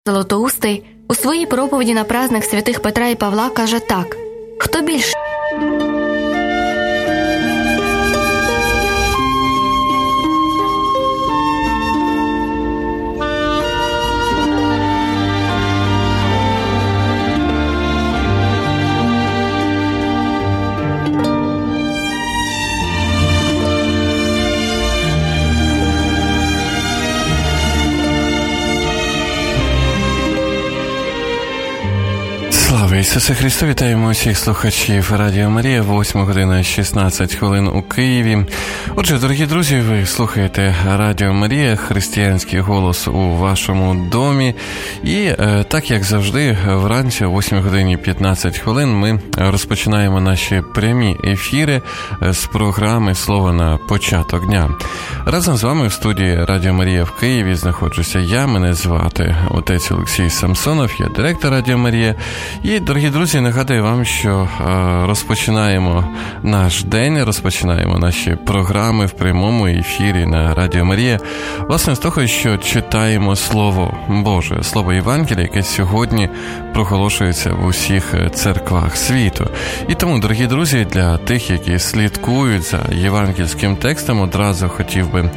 Золотоустий у своїй проповіді на праздник святих Петра і Павла каже так: «Хто більше?» Слава Ісусу Христу! Вітаємо усіх слухачів Радіо Марія, 8 година 16 хвилин у Києві. Отже, дорогі друзі, ви слухаєте Радіо Марія, християнський голос у вашому домі. І так, як завжди, вранці о 8 годині 15 хвилин ми розпочинаємо наші прямі ефіри з програми «Слово на початок дня». Разом з вами в студії Радіо Марія в Києві знаходжуся я, мене звати отець Олексій Самсонов, я директор Радіо Марія. І, дорогі друзі, нагадую вам, що розпочинаємо наш день, розпочинаємо наші програми в прямому ефірі на Радіо Марія, власне, з того, що читаємо Слово Боже, Слово Євангелія, яке сьогодні проголошується в усіх церквах світу. І тому, дорогі друзі, для тих, які слідкують за євангельським текстом, одразу хотів би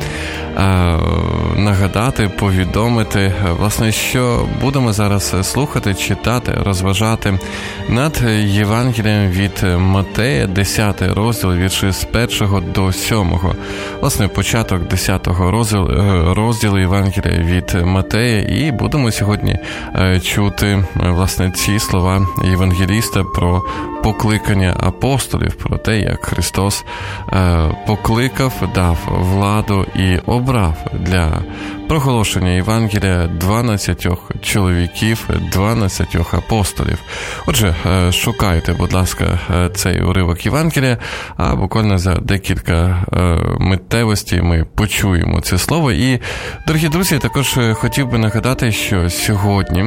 нагадати, повідомити, власне, що будемо зараз слухати, читати, розважати над Євангелієм від Матея, 10 розділ, вірші з 1 до 7. Власне, початок 10 розділу Євангелія від Матея, і будемо сьогодні чути, власне, ці слова євангеліста про покликання апостолів, про те, як Христос покликав, дав владу і обрав для проголошення Євангелія 12 чоловіків, 12 апостолів. Отже, шукайте, будь ласка, цей уривок Євангелія, а буквально за декілька миттєвостей ми почуємо це слово. І, дорогі друзі, також хотів би нагадати, що сьогодні,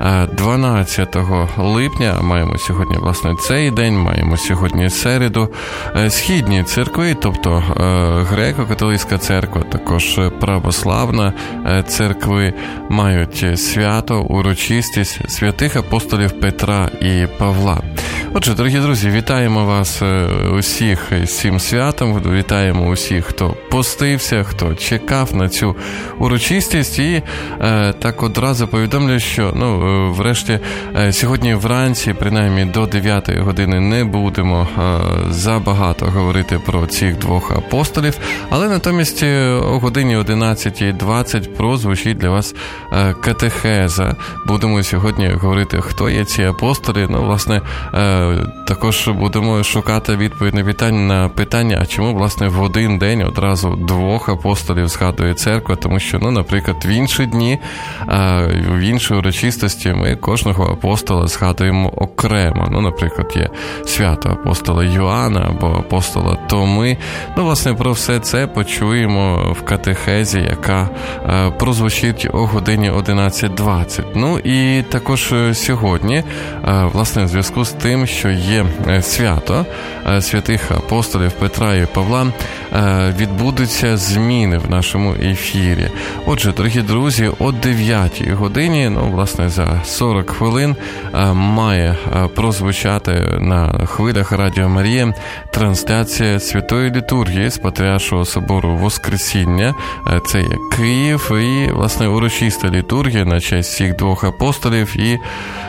12 липня, маємо сьогодні, власне, цей день, маємо сьогодні середу, східні церкви, тобто греко-католицька церква, також православна церкви, мають свято, урочистість святих апостолів Петра і Павла. Отже, дорогі друзі, вітаємо вас усіх з цим святом, вітаємо усіх, хто постився, хто чекав на цю урочистість, і так одразу повідомлю, що, врешті, сьогодні вранці, принаймні до 9 години, не будемо забагато говорити про цих двох апостолів, але натомість о годині 11:20 прозвучить для вас катехеза. Будемо сьогодні говорити, хто є ці апостоли. Власне, також будемо шукати відповідь на питання, а чому, власне, в один день одразу двох апостолів згадує церква, тому що, наприклад, в інші дні, в іншій урочистості ми кожного апостола згадуємо окремо. Наприклад, є свято апостола Йоанна або апостола Томи. Власне, про все це почуємо в катехезі, яка прозвучить о годині 11:20. І також сьогодні, власне, в зв'язку з тим, що є свято святих апостолів Петра і Павла, відбудуться зміни в нашому ефірі. Отже, дорогі друзі, о 9 годині, власне, за 40 хвилин має прозвучати на хвилях Радіо Марія трансляція Святої Літургії з Патріаршого собору Воскресіння. Це є Київ, і, власне, урочиста літургія на честь всіх двох апостолів, і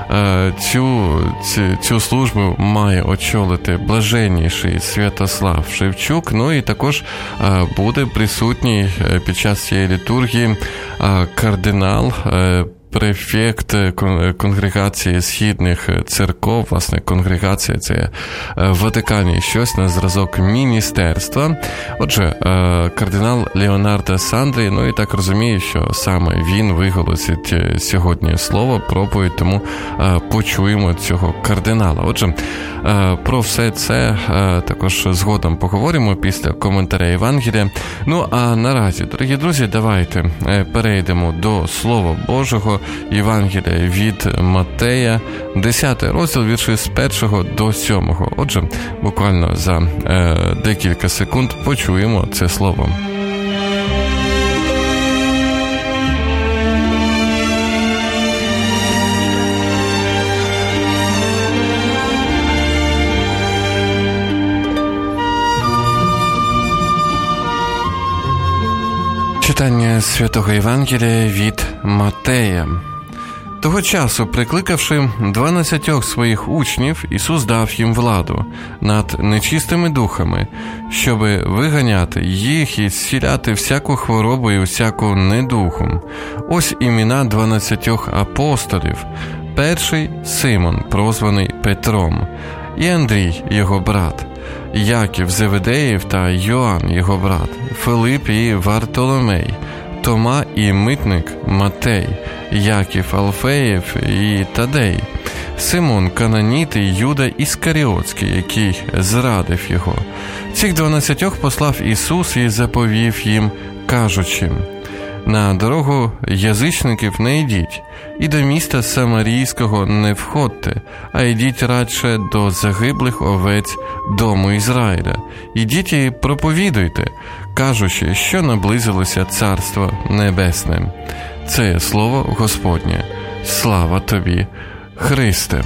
цю службу має очолити блаженніший Святослав Шевчук. І також буде присутній під час цієї літургії кардинал, префект конгрегації східних церков. Власне, конгрегація – це в Ватикані щось на зразок міністерства. Отже, кардинал Леонардо Сандри, і так розумію, що саме він виголосить сьогодні слово, проповідь, тому почуємо цього кардинала. Отже, про все це також згодом поговоримо після коментаря Євангелія. А наразі, дорогі друзі, давайте перейдемо до Слова Божого, Євангелія від Матея, 10 розділ, вірші з 1 до 7. Отже, буквально за декілька секунд почуємо це слово. Святого Євангелія від Матея. Того часу, прикликавши 12 своїх учнів, Ісус дав їм владу над нечистими духами, щоби виганяти їх і зціляти всяку хворобу і всяку недугу. Ось імена 12 апостолів. Перший – Симон, прозваний Петром, і Андрій, його брат, Яків Зеведеїв та Йоанн, його брат, Филип і Вартоломей, Тома і митник Матей, Яків Алфеєв і Тадей, Симон Кананит і Юда Іскаріотський, який зрадив його. Цих 12 послав Ісус і заповів їм, кажучи: «На дорогу язичників не йдіть, і до міста Самарійського не входьте, а йдіть радше до загиблих овець дому Ізраїля. Ідіть і проповідуйте, кажучи, що наблизилося Царство Небесне». Це є слово Господнє. Слава тобі, Христе!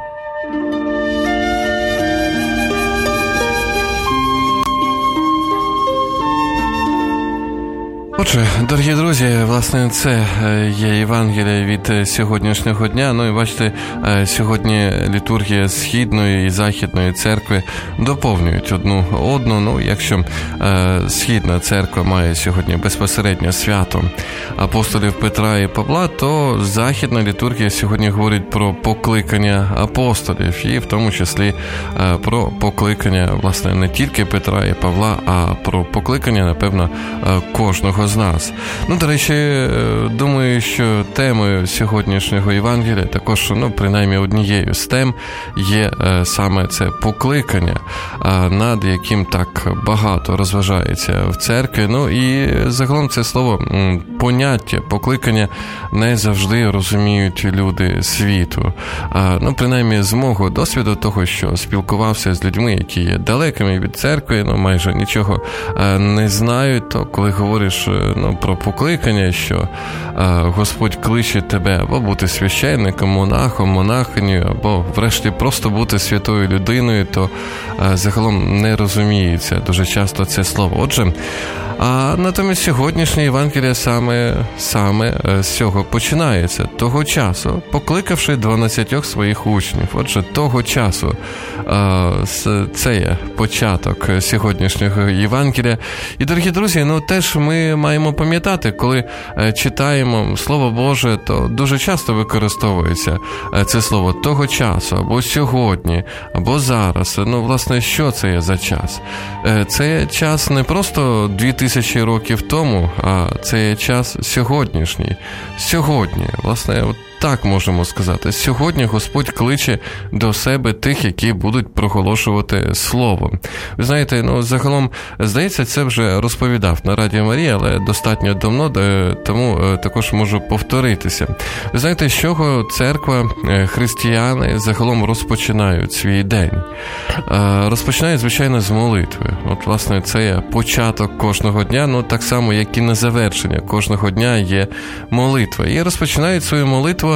Отже, дорогі друзі, власне, це є Євангеліє від сьогоднішнього дня. Ну і бачите, сьогодні літургія Східної і Західної церкви доповнюють одну. Ну, якщо Східна церква має сьогодні безпосередньо свято апостолів Петра і Павла, то Західна літургія сьогодні говорить про покликання апостолів і в тому числі про покликання, власне, не тільки Петра і Павла, а про покликання, напевно, кожного з нас. Ну, до речі, думаю, що темою сьогоднішнього Євангелія також, принаймні однією з тем є саме це покликання, над яким так багато розважається в церкві. Ну, і загалом це слово, поняття, покликання не завжди розуміють люди світу. Принаймні з мого досвіду того, що спілкувався з людьми, які є далекими від церкви, майже нічого не знають, то коли говориш про покликання, що Господь кличе тебе або бути священником, монахом, монахинею, або врешті просто бути святою людиною, то загалом не розуміється дуже часто це слово. Отже, натомість сьогоднішнє Євангеліє саме з цього починається. Того часу, покликавши 12 своїх учнів. Отже, того часу це є початок сьогоднішнього Євангелія. І, дорогі друзі, теж ми маємо пам'ятати, коли читаємо Слово Боже, то дуже часто використовується це слово того часу, або сьогодні, або зараз. Власне, що це є за час? Це є час не просто 2000 років тому, а це є час сьогоднішній. Сьогодні, власне, так можемо сказати. Сьогодні Господь кличе до себе тих, які будуть проголошувати Слово. Ви знаєте, загалом, здається, це вже розповідав на Радіо Марія, але достатньо давно, тому також можу повторитися. Ви знаєте, з чого церква, християни загалом розпочинають свій день? Розпочинають, звичайно, з молитви. От, власне, це є початок кожного дня, так само, як і на завершення кожного дня є молитва. І розпочинають свою молитву,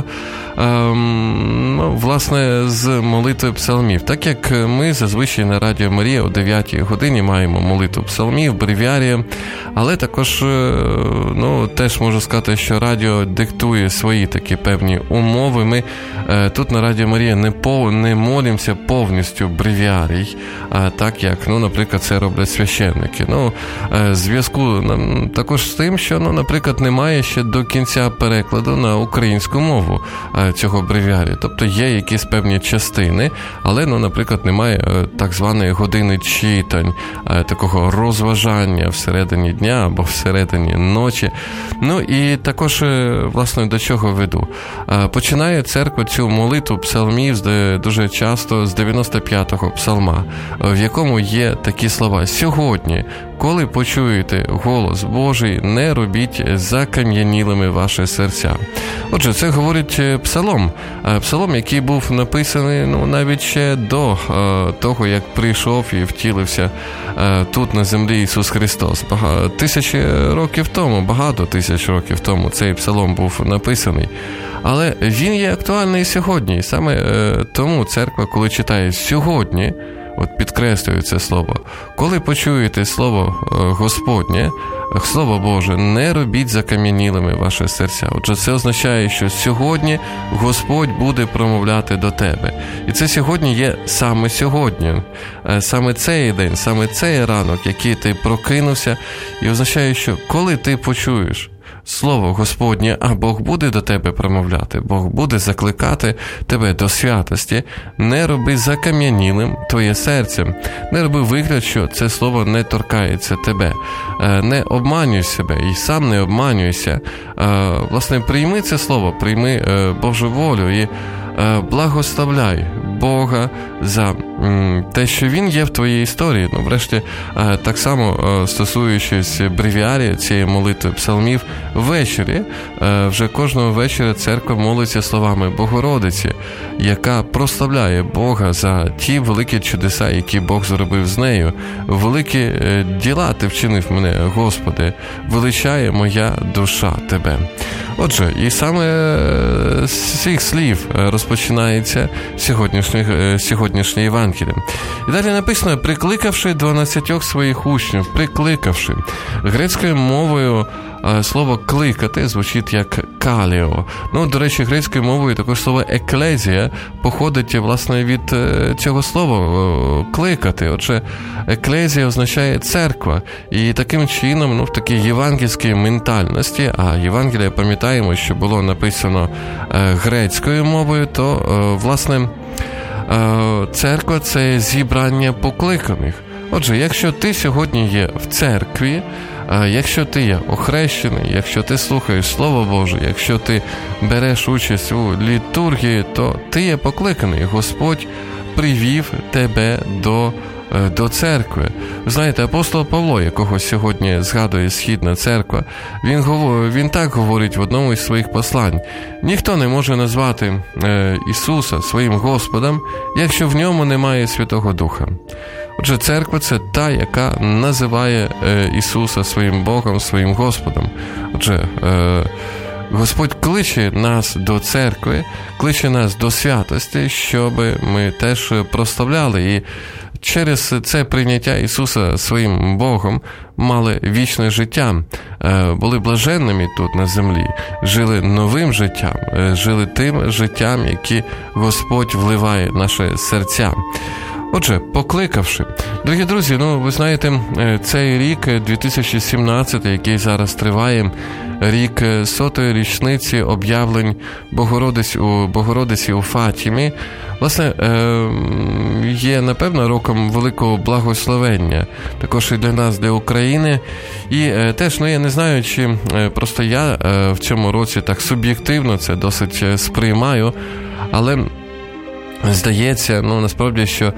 власне, з молитви псалмів. Так як ми зазвичай на Радіо Марія о 9-й годині маємо молитву псалмів, бревіарія, але також, теж можу сказати, що радіо диктує свої такі певні умови. Ми тут на Радіо Марія не молимося повністю бревіарій, так як, наприклад, це роблять священники. Зв'язку також з тим, що, наприклад, немає ще до кінця перекладу на українську мову цього бревіарія. Тобто є якісь певні частини, але, наприклад, немає так званої години читань, такого розважання всередині дня або всередині ночі. І також, власне, до чого веду? Починає церква цю молитву псалмів дуже часто з 95-го псалма, в якому є такі слова: «Сьогодні, коли почуєте голос Божий, не робіть закам'янілими ваші серця». Отже, це говорить псалом, який був написаний навіть ще до того, як прийшов і втілився тут на землі Ісус Христос. Багато тисяч років тому цей псалом був написаний. Але він є актуальний сьогодні. І саме тому церква, коли читає «сьогодні», підкреслюю це слово, коли почуєте слово Господнє, Слово Боже, не робіть закам'янілими ваші серця. Отже, це означає, що сьогодні Господь буде промовляти до тебе. І це сьогодні є саме сьогодні. Саме цей день, саме цей ранок, який ти прокинувся. І означає, що коли ти почуєш Слово Господнє, а Бог буде до тебе промовляти, Бог буде закликати тебе до святості, не роби закам'янілим твоє серце, не роби вигляд, що це слово не торкається тебе, не обманюй себе і сам не обманюйся. Власне, прийми це слово, прийми Божу волю і благословляй Бога за те, що Він є в твоїй історії. Ну, врешті, так само стосуючись бревіарії цієї молитви псалмів, ввечері, вже кожного вечора церква молиться словами Богородиці, яка прославляє Бога за ті великі чудеса, які Бог зробив з нею. Великі діла ти вчинив мене, Господи, величає моя душа тебе. Отже, і саме з цих слів розпочинається сьогоднішнє Євангеліє. І далі написано: прикликавши 12 своїх учнів, прикликавши. Грецькою мовою слово «кликати» звучить як «каліо». Ну, до речі, грецькою мовою також слово «еклезія» походить, власне, від цього слова «кликати». Отже, еклезія означає «церква». І таким чином, в такій євангельській ментальності, а Євангелія, пам'ятаємо, що було написано грецькою мовою, то, власне, церква – це зібрання покликаних. Отже, якщо ти сьогодні є в церкві, якщо ти є охрещений, якщо ти слухаєш Слово Боже, якщо ти береш участь у літургії, то ти є покликаний. Господь привів тебе до церкви. Ви знаєте, апостол Павло, якого сьогодні згадує Східна церква, він так говорить в одному із своїх послань: ніхто не може назвати Ісуса своїм Господом, якщо в ньому немає Святого Духа. Отже, церква – це та, яка називає Ісуса своїм Богом, своїм Господом. Отже, Господь кличе нас до церкви, кличе нас до святості, щоб ми теж прославляли і через це прийняття Ісуса своїм Богом мали вічне життя, були блаженними тут на землі, жили новим життям, жили тим життям, яке Господь вливає в наші серця. Отже, покликавши. Дорогі друзі, ви знаєте, цей рік, 2017, який зараз триває, рік 100-ї річниці об'явлень Богородиці у Фатімі, власне, є, напевно, роком великого благословення, також і для нас, для України. І теж, я не знаю, чи просто я в цьому році так суб'єктивно це досить сприймаю, але здається, насправді, що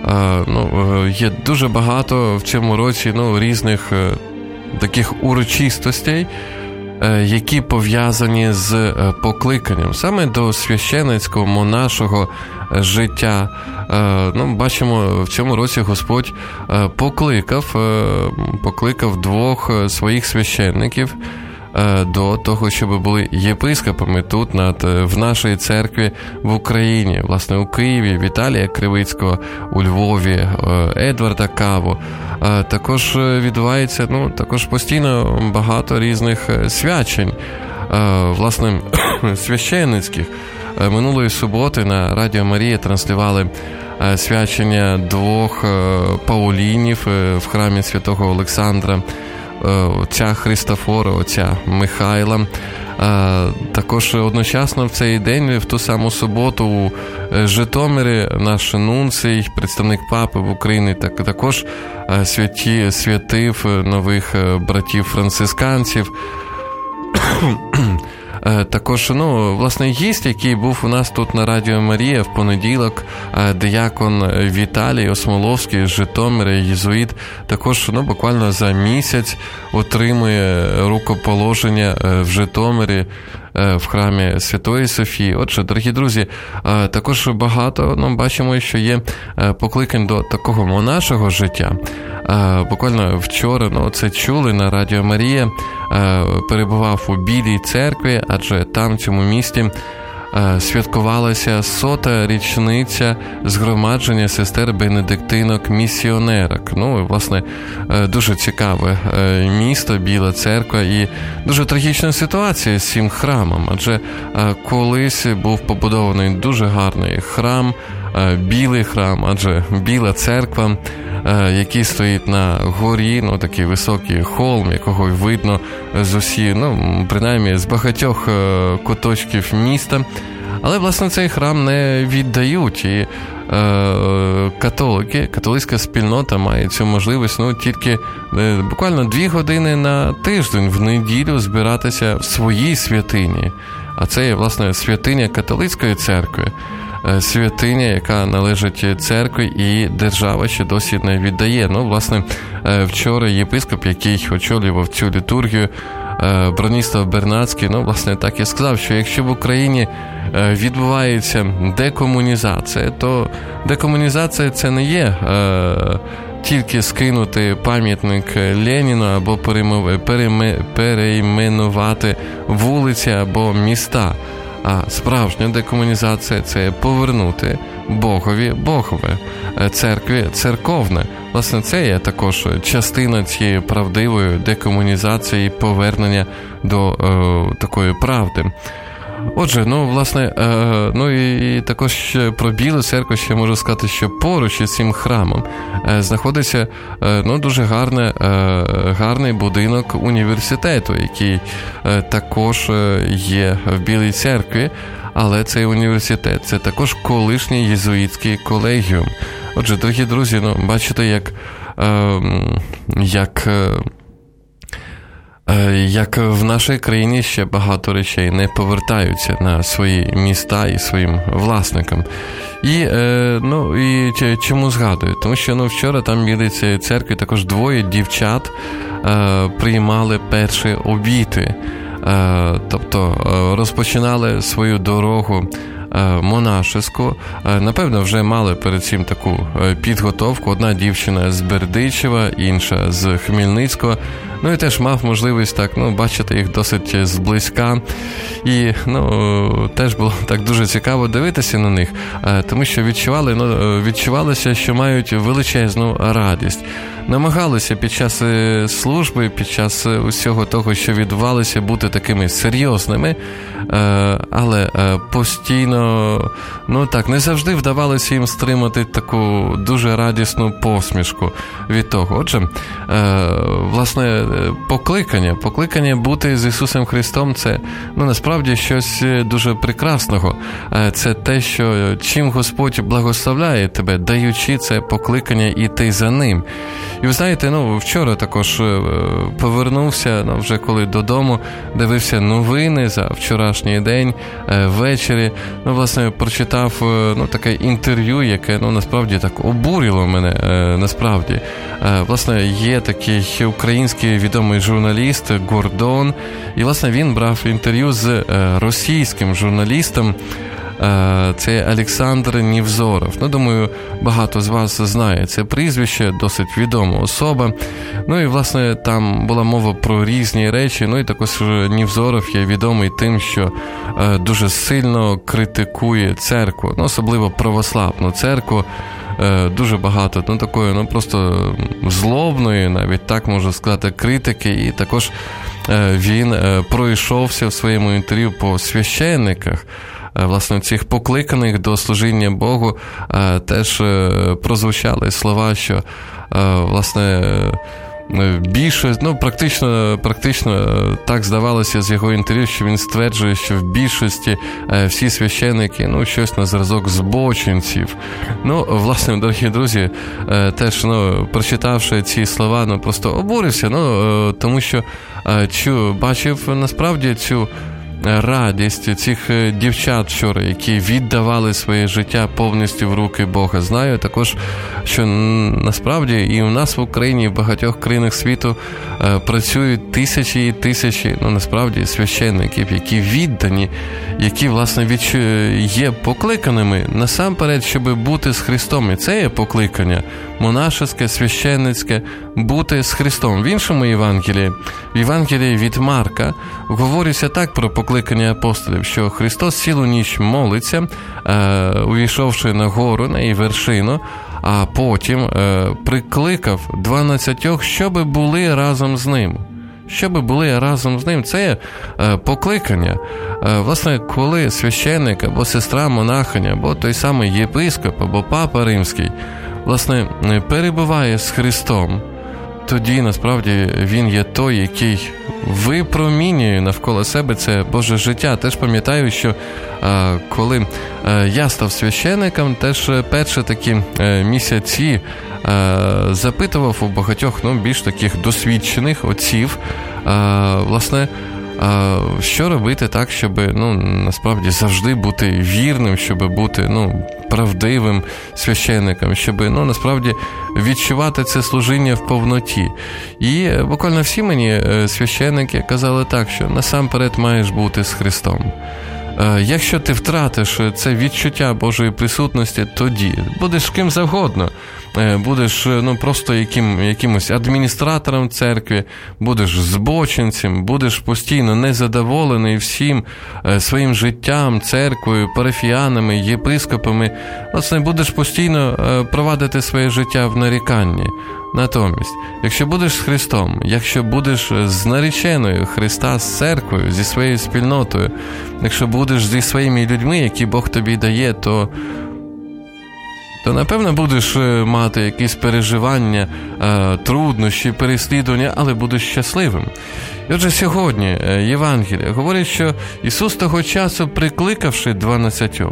є дуже багато в цьому році різних таких урочистостей, які пов'язані з покликанням саме до священницького, монашого життя. Бачимо, в цьому році Господь покликав 2 своїх священників до того, щоб були єпископами тут, в нашій церкві в Україні, власне, у Києві, Віталія Кривицького, у Львові, Едварда Каву. Також відбувається, також постійно багато різних свячень, власне, священницьких. Минулої суботи на Радіо Марія транслювали свячення 2 Паулінів в храмі Святого Олександра, отця Христофора, отця Михайла. Також одночасно в цей день, в ту саму суботу, у Житомирі наш нунцій, представник папи в Україні, також святив нових братів-францисканців. Також, власне, гість, який був у нас тут на Радіо Марія в понеділок, диякон Віталій Осмоловський з Житомира, єзуїт, також, буквально за місяць отримує рукоположення в Житомирі, в храмі Святої Софії. Отже, дорогі друзі, також багато, бачимо, що є покликань до такого монашого життя. Буквально вчора, це чули на Радіо Марія, перебував у Білій церкві, адже там, в цьому місті, святкувалася 100-та річниця згромадження сестер бенедиктинок-місіонерок. Ну, власне, дуже цікаве місто, Біла Церква, і дуже трагічна ситуація з цим храмом, адже колись був побудований дуже гарний храм, білий храм, адже Біла Церква, який стоїть на горі, ну, такий високий холм, якого видно з усі, ну, принаймні з багатьох куточків міста. Але, власне, цей храм не віддають, і католицька спільнота має цю можливість, ну, тільки буквально 2 години на тиждень в неділю збиратися в своїй святині. А це є, власне, святиня католицької церкви. Святиня, яка належить церкві, і держава ще досі не віддає. Ну, власне, вчора єпископ, який очолював цю літургію, Броніслав Бернацький, ну, власне, так і сказав, що якщо в Україні відбувається декомунізація, то декомунізація це не є тільки скинути пам'ятник Леніну або перейменувати вулиці або міста. А справжня декомунізація – це повернути Богові Богове, церкві церковне. Власне, це є також частина цієї правдивої декомунізації і повернення до такої правди. Отже, ну, власне, ну і також про Білу Церкву ще можу сказати, що поруч із цим храмом знаходиться, ну, дуже гарний будинок університету, який також є в Білій Церкві, але цей університет – це також колишній єзуїтський колегіум. Отже, дорогі друзі, ну, бачите, як в нашій країні ще багато речей не повертаються на свої міста і своїм власникам. І, ну, і чому згадую? Тому що, ну, вчора там в Білій Церкві також 2 дівчат приймали перші обіти. Тобто розпочинали свою дорогу монашеську. Напевно, вже мали перед цим таку підготовку. Одна дівчина з Бердичева, інша з Хмельницького. Ну і теж мав можливість так, ну, бачити їх досить зблизька. І, ну, теж було так дуже цікаво дивитися на них, тому що відчувалося, що мають величезну радість. Намагалися під час служби, під час усього того, що відбувалося, бути такими серйозними, але постійно, ну так, не завжди вдавалося їм стримати таку дуже радісну посмішку від того. Отже, власне, покликання бути з Ісусом Христом – це, ну, насправді щось дуже прекрасного. Це те, що чим Господь благословляє тебе, даючи це покликання іти за Ним. І ви знаєте, ну, вчора також повернувся, ну, вже коли додому, дивився новини за вчорашній день, ввечері, ну, власне, прочитав, ну, таке інтерв'ю, яке, ну, насправді так обурило мене, насправді. Власне, є такий український відомий журналіст Гордон, і, власне, він брав інтерв'ю з російським журналістом, це Олександр Невзоров. Ну, думаю, багато з вас знає це прізвище, досить відома особа. Ну і, власне, там була мова про різні речі. Ну і також Невзоров є відомий тим, що дуже сильно критикує церкву, ну, особливо православну церкву. Дуже багато, ну, такої, ну, просто злобної, навіть так можу сказати, критики. І також він пройшовся в своєму інтерв'ю по священниках. Власне, цих покликаних до служіння Богу теж прозвучали слова, що, власне, більшість, ну, практично так здавалося з його інтерв'ю, що він стверджує, що в більшості всі священники, ну, щось на зразок збочинців. Ну, власне, дорогі друзі, теж, ну, прочитавши ці слова, ну, просто обурився, ну, тому що бачив насправді цю радість цих дівчат вчора, які віддавали своє життя повністю в руки Бога. Знаю також, що насправді і у нас в Україні, і в багатьох країнах світу працюють тисячі і тисячі, ну, насправді, священників, які віддані, які, власне, є покликаними насамперед, щоб бути з Христом. І це є покликання монашеське, священницьке, бути з Христом. В іншому Євангелії, в Євангелії від Марка, говориться так про покликання покликання апостолів, що Христос цілу ніч молиться, увійшовши на гору, на її вершину, а потім прикликав 12, щоби були разом з ним. Щоби були разом з ним, це покликання. Власне, коли священник або сестра монахиня, або той самий єпископ, або папа римський, власне, перебуває з Христом, тоді, насправді, він є той, який випромінює навколо себе це Боже життя. Теж пам'ятаю, що коли я став священником, теж перші такі місяці запитував у багатьох, більш таких досвідчених отців, власне, що робити так, щоб, насправді, завжди бути вірним, щоб бути, правдивим священником, щоб, насправді, відчувати це служіння в повноті. І буквально всі мені священники казали так, що насамперед маєш бути з Христом. Якщо ти втратиш це відчуття Божої присутності, тоді будеш ким завгодно. Будеш просто якимось адміністратором церкви, будеш збочинцем, будеш постійно незадоволений всім своїм життям, церквою, парафіянами, єпископами. Власне, будеш постійно провадити своє життя в наріканні. Натомість, якщо будеш з Христом, якщо будеш з нареченою Христа, з церквою, зі своєю спільнотою, якщо будеш зі своїми людьми, які Бог тобі дає, то напевно будеш мати якісь переживання, труднощі, переслідування, але будеш щасливим. І отже, сьогодні Євангелія говорить, що Ісус того часу, прикликавши 12,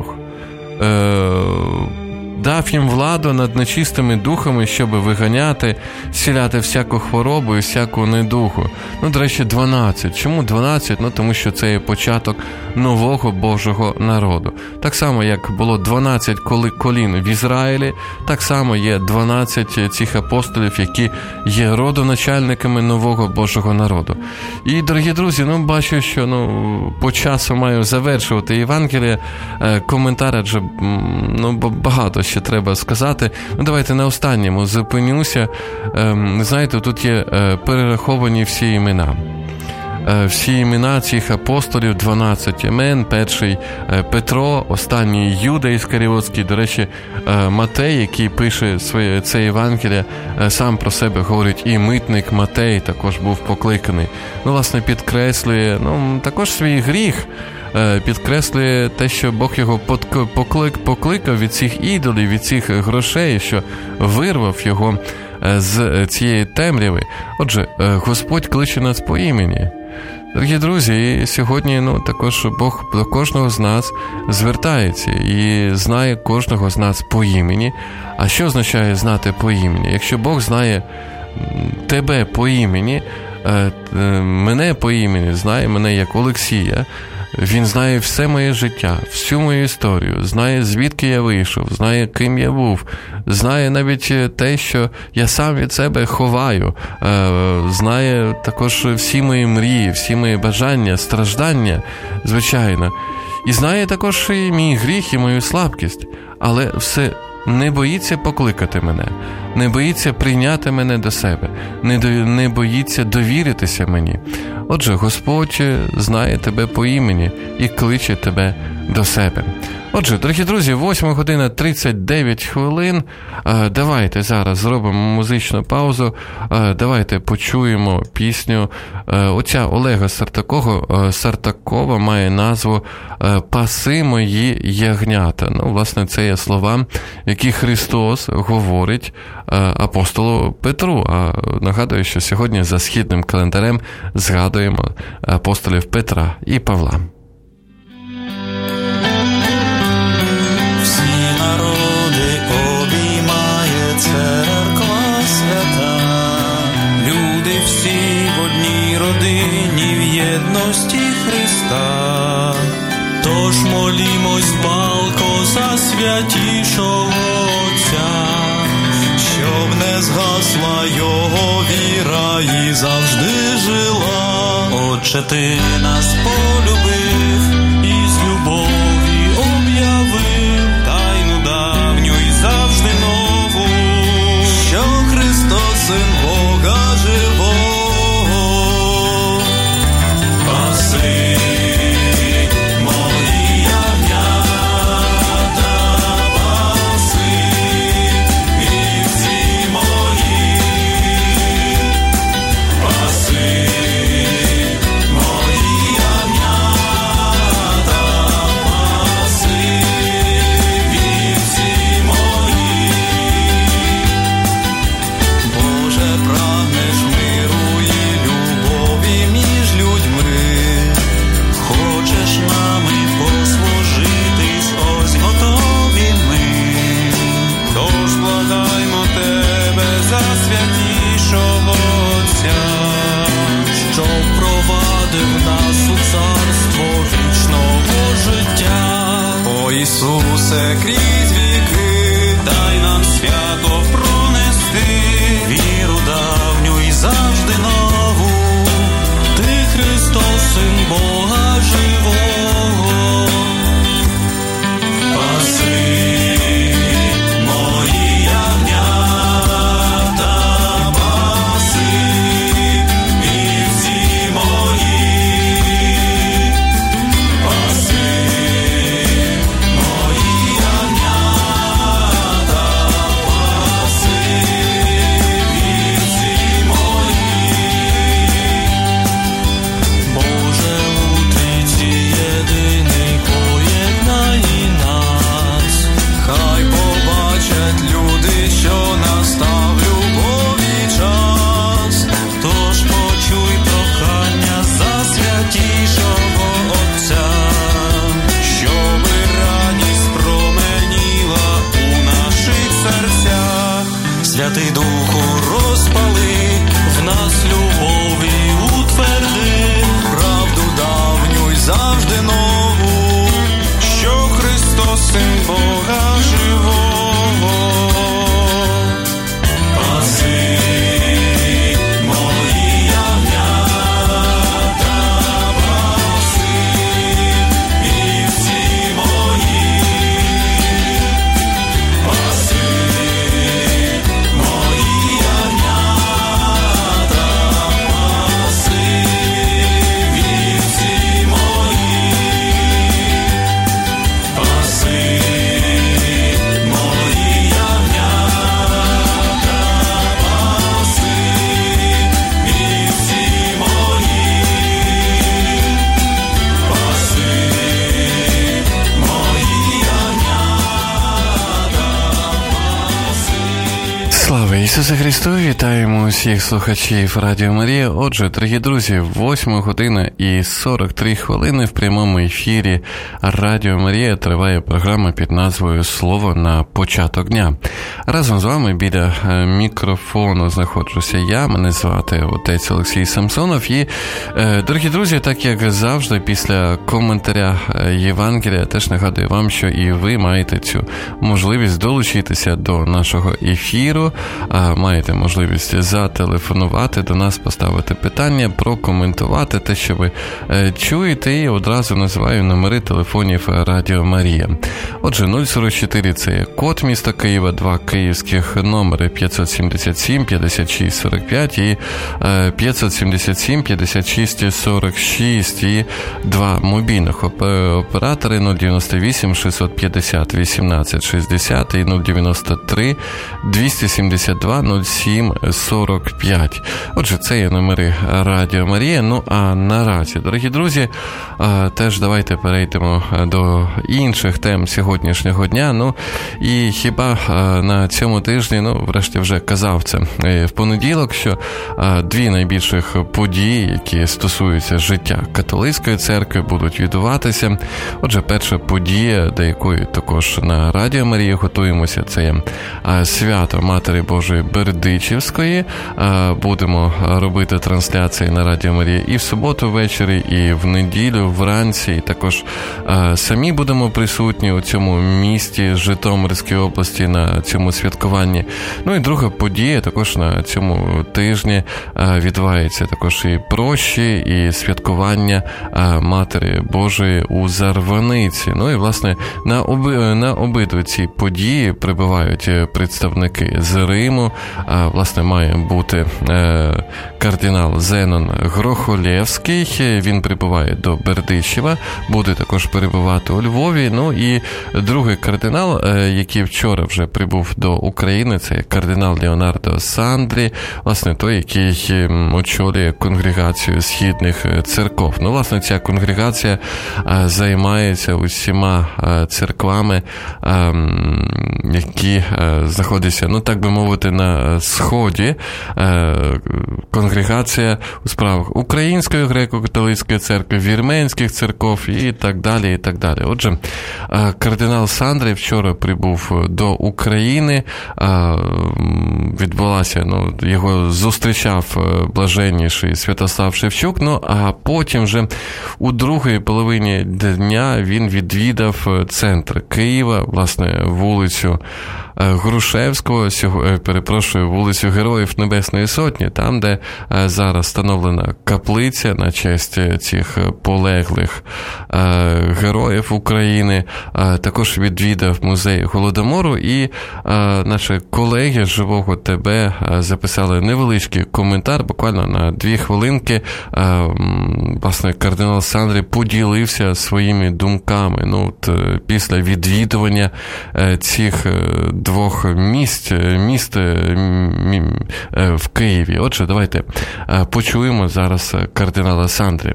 дав їм владу над нечистими духами, щоб виганяти, зціляти всяку хворобу і всяку недугу. До речі, 12. Чому 12? Тому що це є початок нового Божого народу. Так само, як було 12 колін в Ізраїлі, так само є 12 цих апостолів, які є родоначальниками нового Божого народу. І, дорогі друзі, бачу, що по часу маю завершувати Євангеліє. Коментар, адже багато ще треба сказати. Давайте на останньому зупинюся. Знаєте, тут є перераховані всі імена. Всі імена цих апостолів, 12 імен. Перший Петро, останній Юда Іскаріотський. До речі, Матей, який пише це Євангеліє, сам про себе говорить, і митник Матей також був покликаний. Власне, підкреслює також свій гріх, підкреслює те, що Бог його покликав від цих ідолів, від цих грошей, що вирвав його з цієї темряви. Отже, Господь кличе нас по імені. Дорогі друзі, і сьогодні також Бог до кожного з нас звертається і знає кожного з нас по імені. А що означає знати по імені? Якщо Бог знає тебе по імені, мене по імені, знає мене як Олексія, Він знає все моє життя, всю мою історію, знає, звідки я вийшов, знає, ким я був, знає навіть те, що я сам від себе ховаю, знає також всі мої мрії, всі мої бажання, страждання, звичайно. І знає також і мій гріх, і мою слабкість, але все не боїться покликати мене, не боїться прийняти мене до себе, не боїться довіритися мені. Отже, Господь знає тебе по імені і кличе тебе до себе. Отже, дорогі друзі, 8:39. Давайте зараз зробимо музичну паузу. Давайте почуємо пісню отця Олега Сартакова, має назву «Паси мої ягнята». Власне, це є слова, які Христос говорить апостолу Петру. Нагадую, що сьогодні за східним календарем згадуємо апостолів Петра і Павла. Церква свята, люди всі в одній родині, в єдності Христа. Тож молімось палко за святішого Отця, щоб не згасла його віра і завжди жила. Отче, ти нас полюбив і з любові об'явив тайну давню і завжди нову, що Христос, Син Бога живого. Паси Ісусе, крізь віки, дай нам свято пронести, віру давню і завжди нову. Ти Христос, Син Бога живого. Паси мої ягнята, паси вівці мої, паси мої ягнята, паси вівці мої. Боже, у Трійці єдиний поєднай нас, хай побачать люди, що настав любові час. Тож почуй прохання за святішого Отця, щоби радість променіла у наших серцях. Святий Духу, розпали в нас любові, утверди правду давню й завжди нову, що Христос, Син Бога живого. Паси мої ягнята, паси вівці мої, паси мої ягнята, паси вівці мої, паси мої ягнята, паси вівці мої, паси мої ягнята, паси. Слава Ісусу Христу! Вітаємо усіх слухачів Радіо Марія. Отже, дорогі друзі, 8 година і 43 хвилини в прямому ефірі Радіо Марія триває програма під назвою «Слово на початок дня». Разом з вами біля мікрофону знаходжуся я, мене звати отець Олексій Самсонов. І, дорогі друзі, так як завжди, після коментаря Євангелія теж нагадую вам, що і ви маєте цю можливість долучитися до нашого ефіру, маєте можливість зателефонувати до нас, поставити питання, прокоментувати те, що ви чуєте, і одразу називаю номери телефонів Радіо Марія. Отже, 044 – це код міста Києва, 2 київських номери 577 56 45 і 577 56 46 і 2 мобільних оператори 098 650 18 60 і 093 272 07 45. Отже, це є номери Радіо Марія. Ну, а наразі, дорогі друзі, теж давайте перейдемо до інших тем сьогоднішнього дня. Ну, і хіба на цьому тижні, врешті вже казав це в понеділок, що дві найбільших події, які стосуються життя католицької церкви, будуть відбуватися. Отже, перша подія, до якої також на Радіо Марії готуємося, це є свято Матері Божої Бердичівської. Будемо робити трансляції на Радіо Марія і в суботу ввечері, і в неділю вранці. І також самі будемо присутні у цьому місті Житомирської області на цьому святкуванні. Ну і друга подія також на цьому тижні відбувається також і прощі, і святкування Матері Божої у Зарваниці. Ну і, власне, на обидві ці події прибувають представники з Риму. Власне, має бути кардинал Зенон Грохолєвський. Він прибуває до Бердичева, буде також перебувати у Львові. Ну і другий кардинал, який вчора вже прибув до України, це кардинал Леонардо Сандрі, власне, той, який очолює конгрегацію східних церков. Ну, власне, ця конгрегація займається усіма церквами, які знаходяться, так би мовити, бути на Сході, конгрегація у справах Української греко-католицької церкви, вірменських церков і так далі, і так далі. Отже, кардинал Сандри вчора прибув до України, відбулася, його зустрічав блаженніший Святослав Шевчук, а потім вже у другій половині дня він відвідав центр Києва, власне, вулицю Грушевського, вулицю Героїв Небесної Сотні, там, де зараз встановлена каплиця на честь цих полеглих героїв України. Також відвідав музей Голодомору, і наші колеги з Живого ТБ записали невеличкий коментар, буквально на 2 хвилинки. Власне, кардинал Сандри поділився своїми думками після відвідування цих 2 міст в Києві. Отже, давайте почуємо зараз кардинала Сандри.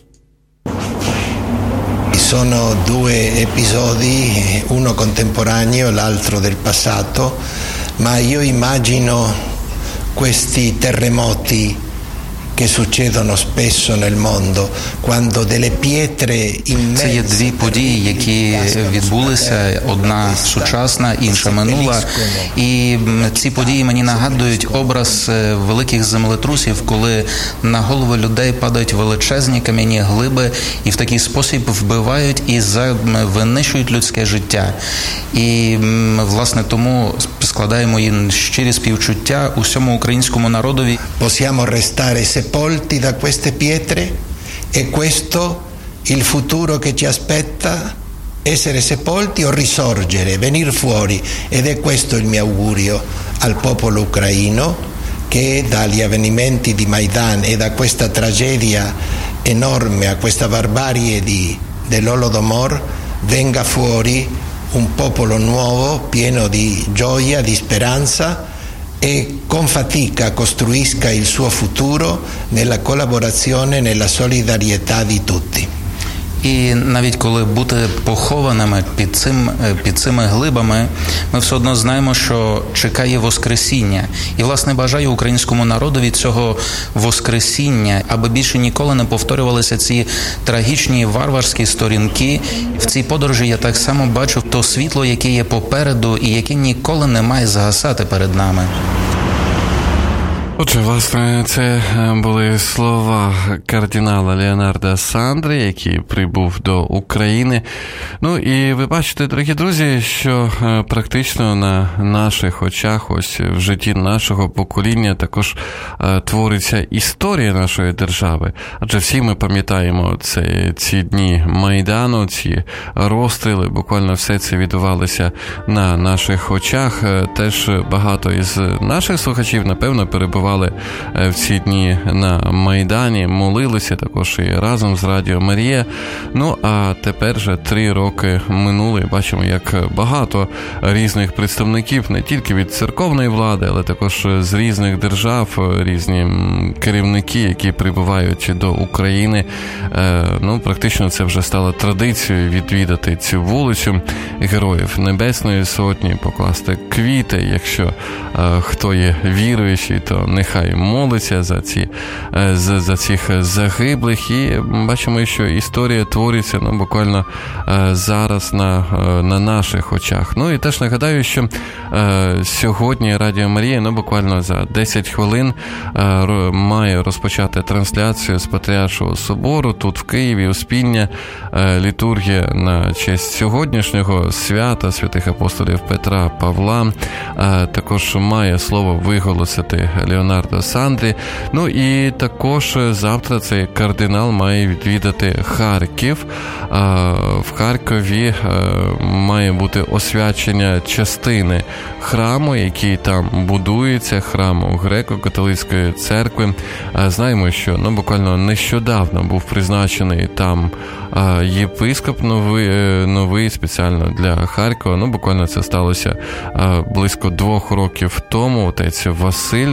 Sono 2 episodi, uno contemporaneo, l'altro del passato, ma io immagino questi terremoti che succedono spesso nel mondo, quando delle pietre immense. Це є 2 події, які відбулися, одна сучасна, інша минула. І ці події мені нагадують образ великих землетрусів, коли на голови людей падають величезні кам'яні глиби і в такий спосіб вбивають і винищують людське життя. І, власне, тому складаємо їм щирі співчуття усьому українському народові. Possiamo restare sepolti da queste pietre e questo il futuro che ci aspetta, essere sepolti o risorgere, venir fuori, ed è questo il mio augurio al popolo ucraino, che dagli avvenimenti di Maidan e da questa tragedia enorme, a questa barbarie dell'Holodomor, venga fuori un popolo nuovo, pieno di gioia, di speranza, e con fatica costruisca il suo futuro nella collaborazione, nella solidarietà di tutti. І навіть коли бути похованими під цими глибами, ми все одно знаємо, що чекає Воскресіння. І, власне, бажаю українському народові цього Воскресіння, аби більше ніколи не повторювалися ці трагічні варварські сторінки. В цій подорожі я так само бачу то світло, яке є попереду і яке ніколи не має згасати перед нами. Отже, власне, це були слова кардинала Леонардо Сандри, який прибув до України. І ви бачите, дорогі друзі, що практично на наших очах, ось в житті нашого покоління також твориться історія нашої держави. Адже всі ми пам'ятаємо ці дні Майдану, ці розстріли, буквально все це відбувалося на наших очах. Теж багато із наших слухачів, напевно, перебували в ці дні на Майдані, молилися також і разом з Радіо Марія. А тепер же 3 роки минули. Бачимо, як багато різних представників, не тільки від церковної влади, але також з різних держав, різні керівники, які прибувають до України. Практично це вже стало традицією відвідати цю вулицю Героїв Небесної Сотні, покласти квіти, якщо хто є віруючий, то нехай молиться за цих загиблих. І бачимо, що історія твориться буквально зараз на наших очах. І теж нагадаю, що сьогодні Радіо Марія буквально за 10 хвилин має розпочати трансляцію з Патріаршого собору тут в Києві, Успіння, літургія на честь сьогоднішнього свята святих апостолів Петра, Павла. Також має слово виголосити Леонардо Сандри. І також завтра цей кардинал має відвідати Харків. В Харкові має бути освячення частини храму, який там будується, храму Греко-католицької церкви. Знаємо, що буквально нещодавно був призначений там єпископ новий спеціально для Харкова. Буквально це сталося близько 2 років тому. Отець Василь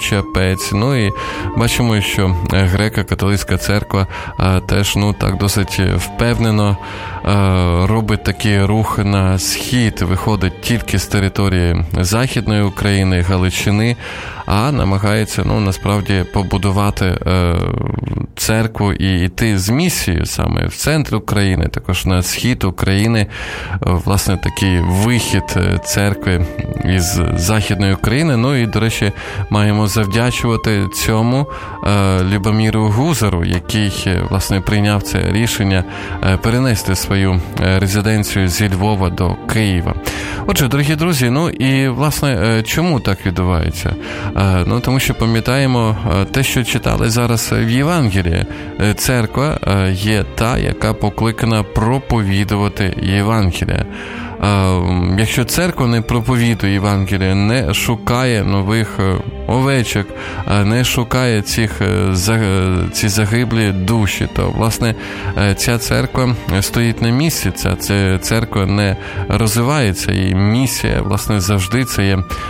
Чапець. Ну і бачимо, що греко-католицька церква теж так досить впевнено робить такий рух на схід, виходить тільки з території Західної України, Галичини, а намагається, насправді, побудувати церкву і йти з місією саме в центр України, також на схід України. Власне, такий вихід церкви із Західної України. Ну і, до речі, маємо завдячувати цьому Любоміру Гузару, який, власне, прийняв це рішення перенести свою резиденцію зі Львова до Києва. Отже, дорогі друзі, і, власне, чому так відбувається? Тому що пам'ятаємо те, що читали зараз в Євангелії. Церква є та, яка покликана проповідувати Євангелія. Якщо церква не проповідує Євангелія, не шукає нових овечок, не шукає ці загиблі душі, то, власне, ця церква стоїть на місці, ця церква не розвивається, і місія, власне, завжди це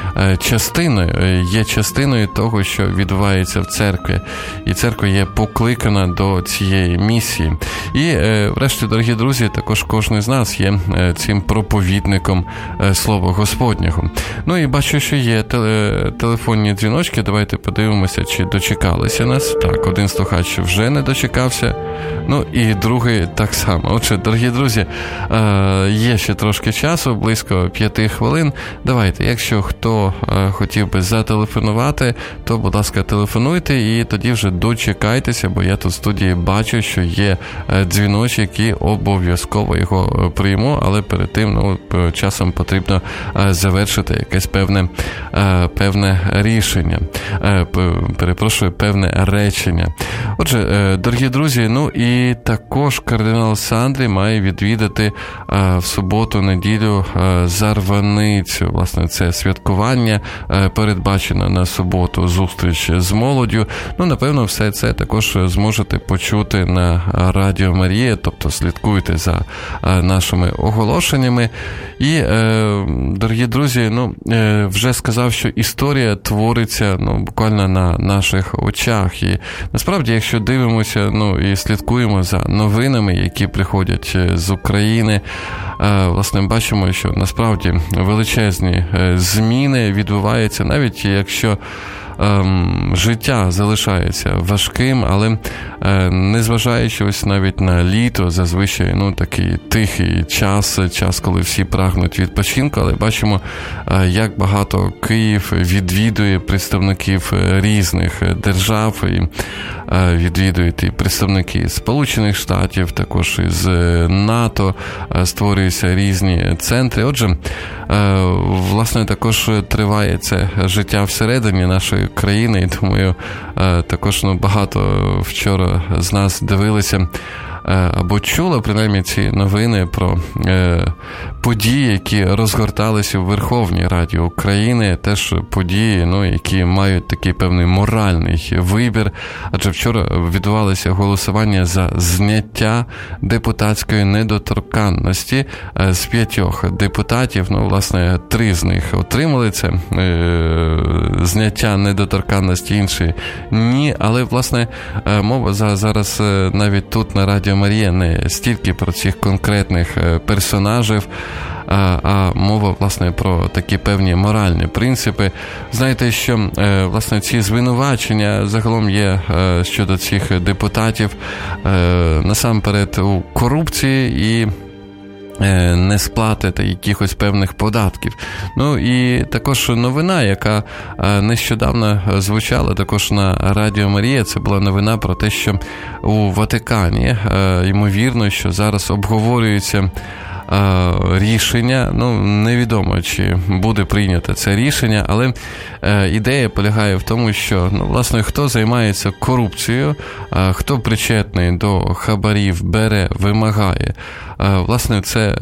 є частиною того, що відбувається в церкві. І церква є покликана до цієї місії. І, врешті, дорогі друзі, також кожен з нас є цим проповідником Слова Господнього. Ну і бачу, що є телефонні дзвіночки. Давайте подивимося, чи дочекалися нас. Так, один слухач вже не дочекався. Ну і другий так само. Отже, дорогі друзі, є ще трошки часу, близько 5 хвилин. Давайте, якщо хто хотів би зателефонувати, то, будь ласка, телефонуйте і тоді вже дочекайтеся, бо я тут в студії бачу, що є дзвіночок і обов'язково його прийму, але перед тим, часом потрібно завершити якесь певне рішення. Певне речення. Отже, дорогі друзі, і також кардинал Сандрі має відвідати в суботу-неділю Зарваницю. Власне, це святкування, передбачено на суботу зустріч з молоддю. Напевно, все це також зможете почути на Радіо Марія, тобто слідкуйте за нашими оголошеннями. І, дорогі друзі, вже сказав, що історія твориться буквально на наших очах. І насправді, якщо дивимося і слідкуємо за новинами, які приходять з України, власне, бачимо, що насправді величезні зміни відбуваються, навіть якщо життя залишається важким, але незважаючи ось навіть на літо, зазвичай такий тихий час, коли всі прагнуть відпочинку, але бачимо, як багато Київ відвідує представників різних держав, і відвідують і представники Сполучених Штатів, також із НАТО, створюються різні центри. Отже, власне, також триває це життя всередині нашої країни, і думаю, також багато вчора з нас дивилися або чула, принаймні, ці новини про події, які розгорталися в Верховній Раді України, теж події, які мають такий певний моральний вибір, адже вчора відбувалося голосування за зняття депутатської недоторканності з 5 депутатів, власне, 3 з них отримали це зняття недоторканності, інші ні, але, власне, мова зараз навіть тут на Радіо Марія не стільки про цих конкретних персонажів, а мова, власне, про такі певні моральні принципи. Знаєте, що, власне, ці звинувачення загалом є щодо цих депутатів насамперед у корупції і несплати та якихось певних податків. І також новина, яка нещодавно звучала також на Радіо Марія, це була новина про те, що у Ватикані, ймовірно, що зараз обговорюється рішення, невідомо, чи буде прийнято це рішення, але ідея полягає в тому, що, власне, хто займається корупцією, хто причетний до хабарів, бере, вимагає, власне,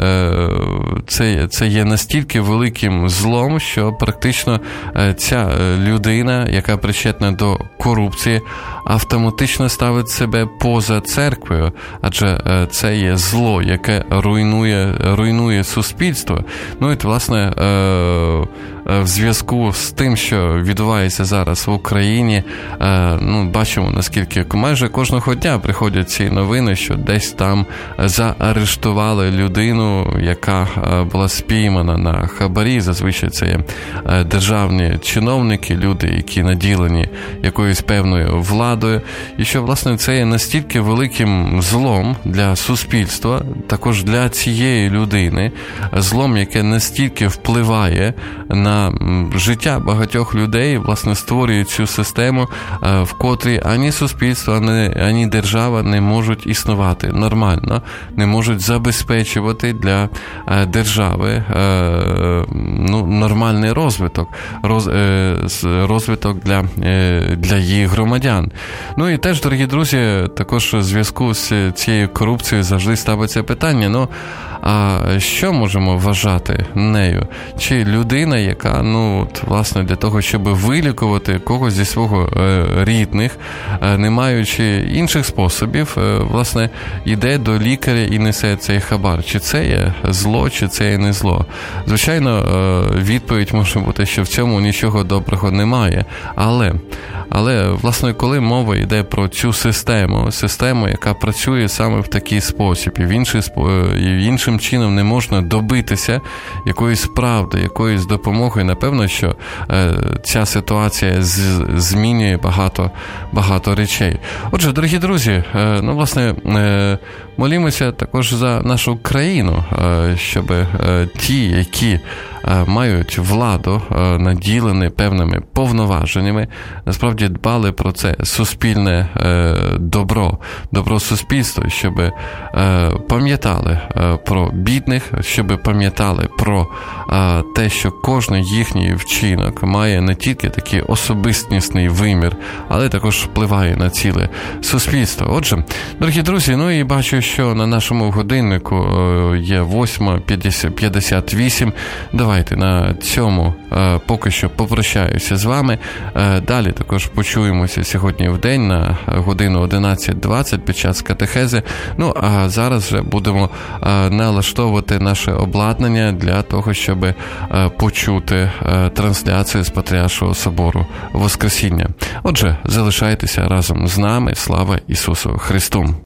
це є настільки великим злом, що практично ця людина, яка причетна до корупції, автоматично ставить себе поза церквою, адже це є зло, яке руйнує суспільство. Ну і, власне, в зв'язку з тим, що відбувається зараз в Україні, бачимо, наскільки майже кожного дня приходять ці новини, що десь там заарештували людину, яка була спіймана на хабарі. Зазвичай це є державні чиновники, люди, які наділені якоюсь певною владою. І що, власне, це є настільки великим злом для суспільства, також для цієї людини, злом, яке настільки впливає на життя багатьох людей, власне, створює цю систему, в котрій ані суспільство, ані держава не можуть існувати нормально, не можуть забезпечувати для держави нормальний розвиток для її громадян. Ну і теж, дорогі друзі, також у зв'язку з цією корупцією завжди ставиться питання, а що можемо вважати нею? Чи людина, яка, власне, для того, щоб вилікувати когось зі свого рідних, не маючи інших способів, власне, йде до лікаря і несе цей хабар? Чи це є зло, чи це є не зло? Звичайно, відповідь може бути, що в цьому нічого доброго немає. Але, власне, коли мова йде про цю систему, яка працює саме в такий спосіб, і іншим чином не можна добитися якоїсь правди, якоїсь допомоги, напевно, що ця ситуація змінює багато речей. Отже, дорогі друзі, власне, молімося також за нашу країну, щоб ті, які мають владу, наділені певними повноваженнями, насправді дбали про це суспільне добро суспільства, щоб пам'ятали про бідних, щоб пам'ятали про те, що кожен їхній вчинок має не тільки такий особистісний вимір, але також впливає на ціле суспільство. Отже, дорогі друзі, і бачу, що на нашому годиннику є 8:58. Давайте на цьому поки що попрощаюся з вами. Далі також почуємося сьогодні в день на годину 11:20 під час катехези. А зараз вже будемо налаштовувати наше обладнання для того, щоб почути трансляцію з Патріаршого собору Воскресіння. Отже, залишайтеся разом з нами. Слава Ісусу Христу!